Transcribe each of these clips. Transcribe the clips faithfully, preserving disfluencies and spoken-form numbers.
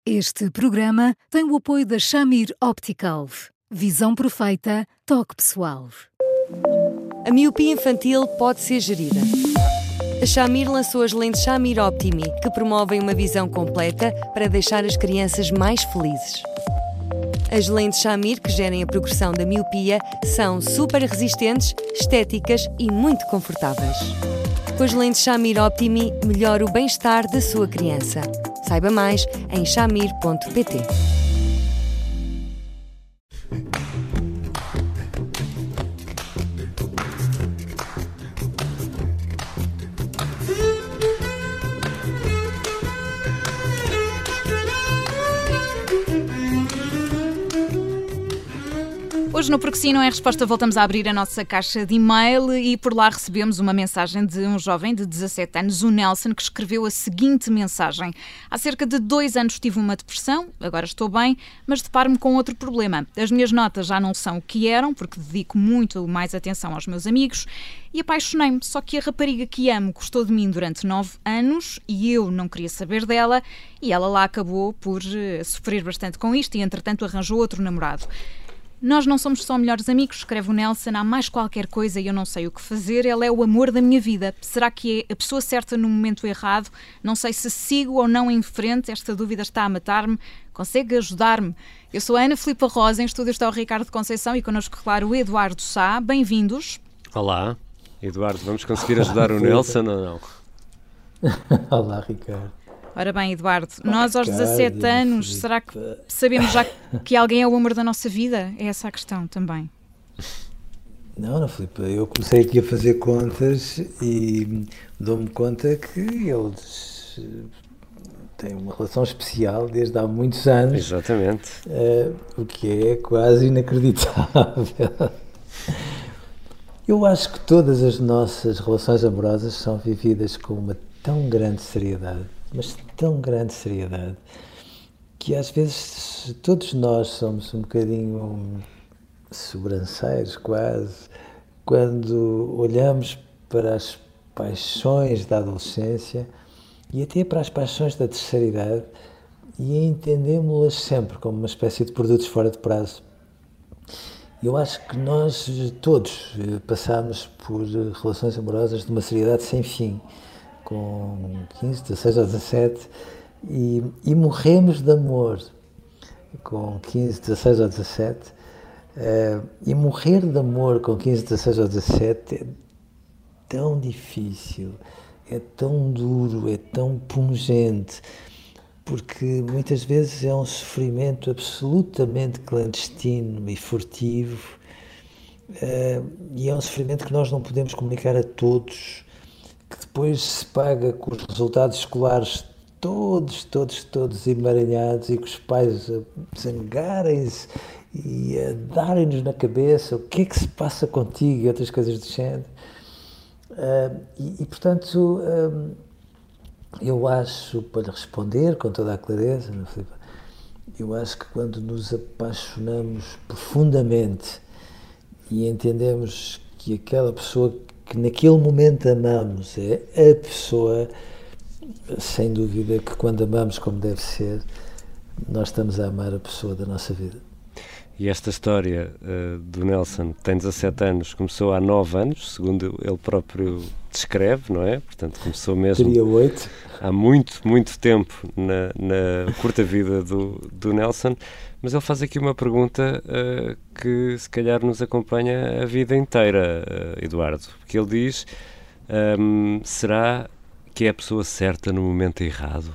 Este programa tem o apoio da Shamir Optical. Visão perfeita, toque pessoal. A miopia infantil pode ser gerida. A Shamir lançou as lentes Shamir Optimi, que promovem uma visão completa para deixar as crianças mais felizes. As lentes Shamir, que gerem a progressão da miopia, são super resistentes, estéticas e muito confortáveis. Com as lentes Shamir Optimi, melhora o bem-estar da sua criança. Saiba mais em shamir ponto pt. Hoje no Porque Sim Não É Resposta voltamos a abrir a nossa caixa de e-mail e por lá recebemos uma mensagem de um jovem de dezassete anos, o Nelson, que escreveu a seguinte mensagem. Há cerca de dois anos tive uma depressão, agora estou bem, mas deparo-me com outro problema. As minhas notas já não são o que eram, porque dedico muito mais atenção aos meus amigos e apaixonei-me, só que a rapariga que amo gostou de mim durante nove anos e eu não queria saber dela e ela lá acabou por uh, sofrer bastante com isto e entretanto arranjou outro namorado. Nós não somos só melhores amigos, escreve o Nelson, há mais qualquer coisa e eu não sei o que fazer, ele é o amor da minha vida. Será que é a pessoa certa no momento errado? Não sei se sigo ou não em frente, esta dúvida está a matar-me. Consegue ajudar-me? Eu sou a Ana Filipa Rosa, em estúdio está o Ricardo Conceição e connosco, claro, o Eduardo Sá. Bem-vindos. Olá, Eduardo, vamos conseguir ajudar o Nelson ou não? Olá, Ricardo. Ora bem, Eduardo, nós aos dezassete anos, será que sabemos já que alguém é o amor da nossa vida? É essa a questão também. Não, não, Filipe, eu comecei aqui a fazer contas e dou-me conta que eles têm uma relação especial desde há muitos anos. Exatamente. Uh, o que é quase inacreditável. Eu acho que todas as nossas relações amorosas são vividas com uma tão grande seriedade, mas tão grande seriedade, que às vezes todos nós somos um bocadinho sobranceiros quase, quando olhamos para as paixões da adolescência e até para as paixões da terceira idade e entendemos-las sempre como uma espécie de produtos fora de prazo. Eu acho que nós todos passamos por relações amorosas de uma seriedade sem fim, com quinze, dezasseis ou dezassete, e, e morremos de amor com quinze, dezasseis ou dezassete, uh, e morrer de amor com quinze, dezasseis ou dezassete é tão difícil, é tão duro, é tão pungente, porque muitas vezes é um sofrimento absolutamente clandestino e furtivo, uh, e é um sofrimento que nós não podemos comunicar a todos, que depois se paga com os resultados escolares todos, todos, todos emaranhados e com os pais a zangarem-se e a darem-nos na cabeça o que é que se passa contigo e outras coisas do género. Uh, e, e, portanto, uh, eu acho, para lhe responder com toda a clareza, não sei, eu acho que quando nos apaixonamos profundamente e entendemos que aquela pessoa que naquele momento amamos é a pessoa, sem dúvida que quando amamos como deve ser, nós estamos a amar a pessoa da nossa vida. E esta história uh, do Nelson, que tem dezassete anos, começou há nove anos, segundo ele próprio descreve, não é? Portanto, começou mesmo Teria oito. Há muito, muito tempo na, na curta vida do, do Nelson, mas ele faz aqui uma pergunta uh, que se calhar nos acompanha a vida inteira, uh, Eduardo, porque ele diz, um, será que é a pessoa certa no momento errado?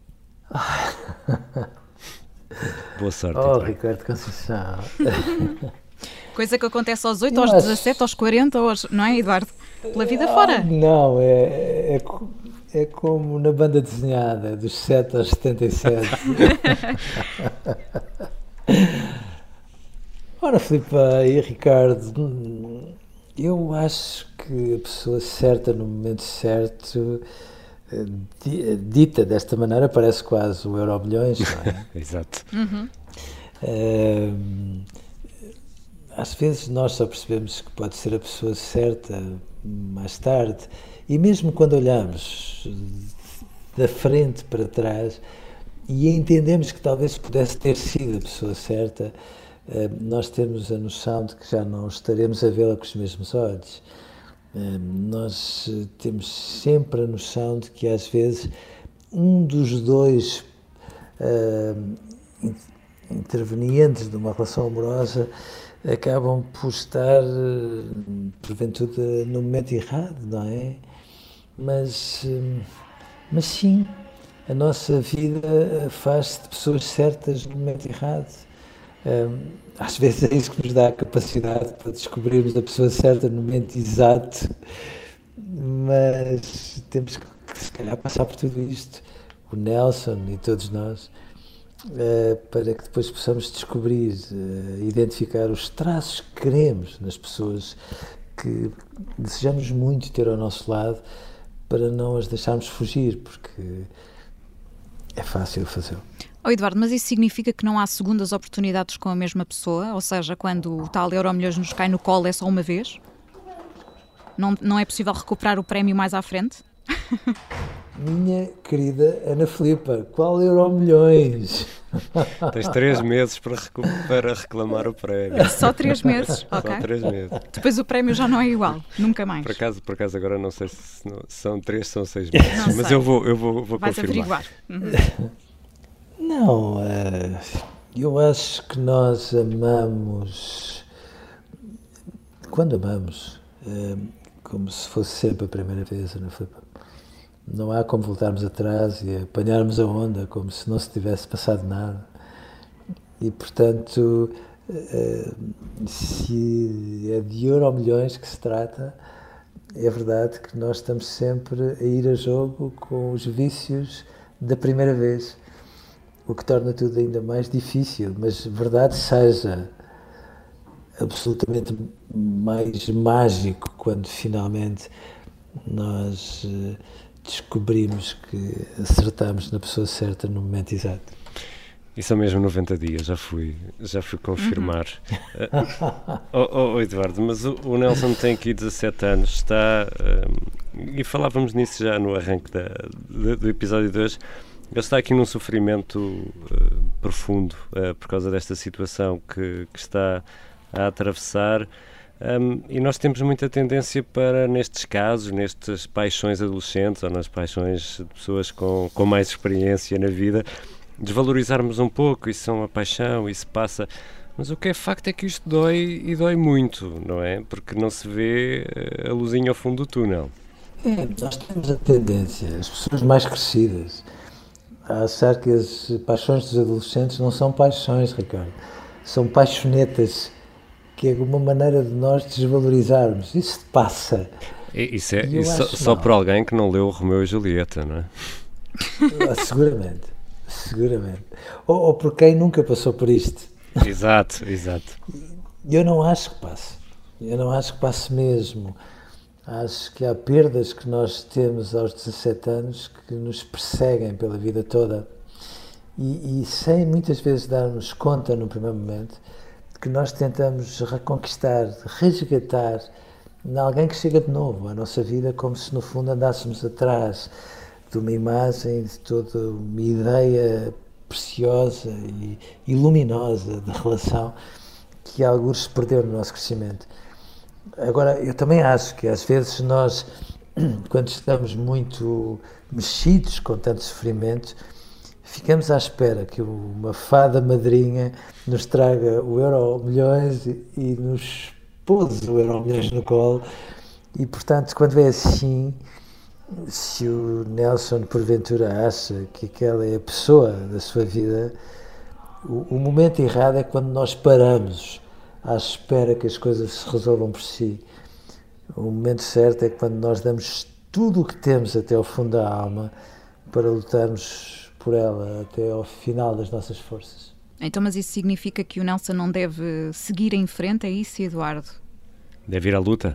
Boa sorte. Oh, então. Ricardo Conceição. Coisa que acontece aos oito, Eu aos acho... dezassete, aos quarenta, aos... não é, Eduardo? Pela vida fora. Ah, não, é, é, é como na banda desenhada, dos sete aos setenta e sete. Ora, Filipe e Ricardo, eu acho que a pessoa certa no momento certo, dita desta maneira, parece quase o Euromilhões, não é? Exato. Uhum. Uh, às vezes nós só percebemos que pode ser a pessoa certa mais tarde, e mesmo quando olhamos da frente para trás, e entendemos que talvez pudesse ter sido a pessoa certa, nós temos a noção de que já não estaremos a vê-la com os mesmos olhos. Nós temos sempre a noção de que às vezes um dos dois uh, intervenientes de uma relação amorosa acabam por estar, porventura, no momento errado, não é? Mas, mas sim, a nossa vida faz-se de pessoas certas no momento errado. Às vezes é isso que nos dá a capacidade para descobrirmos a pessoa certa no momento exato, mas temos que, se calhar, passar por tudo isto, o Nelson e todos nós, para que depois possamos descobrir, identificar os traços que queremos nas pessoas que desejamos muito ter ao nosso lado, para não as deixarmos fugir, porque é fácil fazê-lo. Oh, Eduardo, mas isso significa que não há segundas oportunidades com a mesma pessoa? Ou seja, quando o tal Euromilhões nos cai no colo é só uma vez? Não, não é possível recuperar o prémio mais à frente? Minha querida Ana Filipa, qual Euromilhões? Tens três meses para, recu- para reclamar o prémio. Só três meses? Ok. Só três meses. Depois o prémio já não é igual, nunca mais. Por acaso, por acaso agora não sei se não, são três, são seis meses, Não mas sei. eu vou, eu vou, vou Vais confirmar. averiguar. Uhum. Não, eu acho que nós amamos, quando amamos, como se fosse sempre a primeira vez, Ana Filipa. Não há como voltarmos atrás e apanharmos a onda como se não se tivesse passado nada. E, portanto, se é de Euromilhões que se trata, é verdade que nós estamos sempre a ir a jogo com os vícios da primeira vez, o que torna tudo ainda mais difícil, mas verdade seja absolutamente mais mágico quando finalmente nós descobrimos que acertamos na pessoa certa no momento exato. E são mesmo noventa dias, já fui, já fui confirmar. Uhum. oh, oh, oh, Eduardo, mas o, o Nelson tem aqui dezassete anos, está, um, e falávamos nisso já no arranque da, do, do episódio de hoje, ele está aqui num sofrimento uh, profundo uh, por causa desta situação que, que está a atravessar. Um, e nós temos muita tendência para, nestes casos, nestas paixões adolescentes ou nas paixões de pessoas com, com mais experiência na vida, desvalorizarmos um pouco, isso é uma paixão, isso passa. Mas o que é facto é que isto dói e dói muito, não é? Porque não se vê a luzinha ao fundo do túnel. É, nós temos a tendência, as pessoas mais crescidas, a achar que as paixões dos adolescentes não são paixões, Ricardo, são paixonetas, que é uma maneira de nós desvalorizarmos. Isso passa. E, isso é e só, só por alguém que não leu o Romeu e Julieta, não é? Ah, seguramente, seguramente. Ou, ou por quem nunca passou por isto. Exato, exato. Eu não acho que passe. Eu não acho que passe mesmo. Acho que há perdas que nós temos aos dezassete anos que nos perseguem pela vida toda e, e sem muitas vezes darmos conta no primeiro momento que nós tentamos reconquistar, resgatar em alguém que chega de novo à nossa vida, como se no fundo andássemos atrás de uma imagem, de toda uma ideia preciosa e, e luminosa de relação que alguns se perdeu no nosso crescimento. Agora, eu também acho que às vezes nós, quando estamos muito mexidos com tanto sofrimento, ficamos à espera que uma fada madrinha nos traga o Euromilhões e, e nos pôs o Euromilhões no colo e, portanto, quando é assim, se o Nelson porventura acha que aquela é a pessoa da sua vida, o, o momento errado é quando nós paramos à espera que as coisas se resolvam por si. O momento certo é quando nós damos tudo o que temos até ao fundo da alma para lutarmos por ela até ao final das nossas forças. Então, mas isso significa que o Nelson não deve seguir em frente, é isso, Eduardo? Deve ir à luta?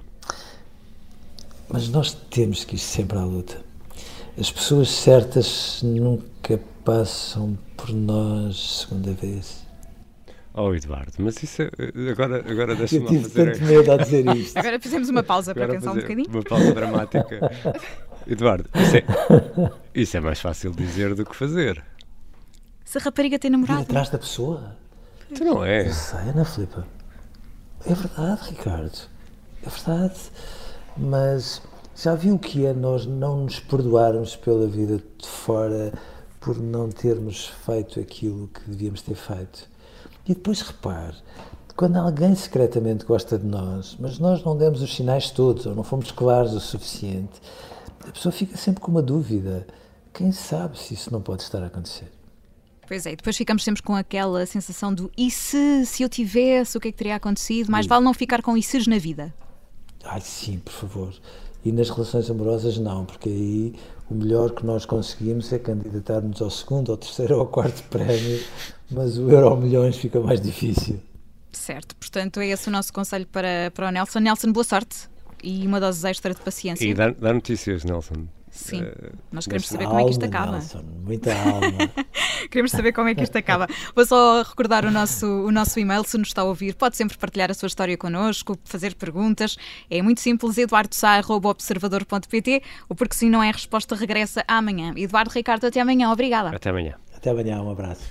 Mas nós temos que ir sempre à luta. As pessoas certas nunca passam por nós segunda vez. Oh, Eduardo, mas isso é, agora, agora deixa-me Eu tive fazer... tanto medo a dizer isto. Agora fizemos uma pausa para agora pensar um bocadinho. Uma pausa dramática. Eduardo, isso é, isso é mais fácil dizer do que fazer. Se a rapariga tem Ir namorado. atrás da pessoa. Tu não é? Eu sei, Ana Filipa. É verdade, Ricardo. É verdade. Mas já viu o que é nós não nos perdoarmos pela vida de fora por não termos feito aquilo que devíamos ter feito? E depois repare, quando alguém secretamente gosta de nós, mas nós não demos os sinais todos, ou não fomos claros o suficiente, a pessoa fica sempre com uma dúvida. Quem sabe se isso não pode estar a acontecer? Pois é, depois ficamos sempre com aquela sensação do e se, se eu tivesse, o que é que teria acontecido? Mais vale não ficar com isses na vida. Ai, sim, por favor. E nas relações amorosas não, porque aí o melhor que nós conseguimos é candidatar-nos ao segundo, ao terceiro ou ao quarto prémio, mas o Euro Milhões fica mais difícil. Certo, portanto é esse o nosso conselho para, para o Nelson. Nelson, boa sorte e uma dose extra de paciência. E dá, dá notícias, Nelson. Sim, Uh, nós queremos saber Alma, como é que isto acaba. Nelson, muita alma. Queremos saber como é que isto acaba. Vou só recordar o nosso, o nosso e-mail, se nos está a ouvir, pode sempre partilhar a sua história connosco, fazer perguntas. É muito simples, eduardo sá arroba observador ponto pt. O Porque Sim Não É Resposta regressa amanhã. Eduardo, Ricardo, até amanhã. Obrigada. Até amanhã. Até amanhã, um abraço.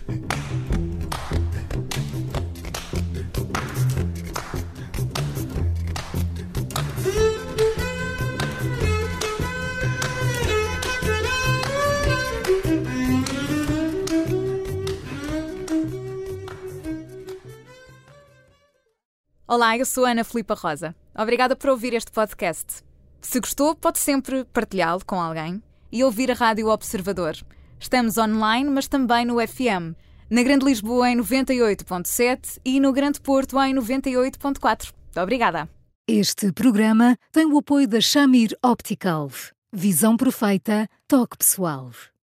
Olá, eu sou a Ana Filipa Rosa. Obrigada por ouvir este podcast. Se gostou, pode sempre partilhá-lo com alguém e ouvir a Rádio Observador. Estamos online, mas também no F M. Na Grande Lisboa em noventa e oito ponto sete e no Grande Porto em noventa e oito ponto quatro. Obrigada. Este programa tem o apoio da Shamir Optical. Visão perfeita, toque pessoal.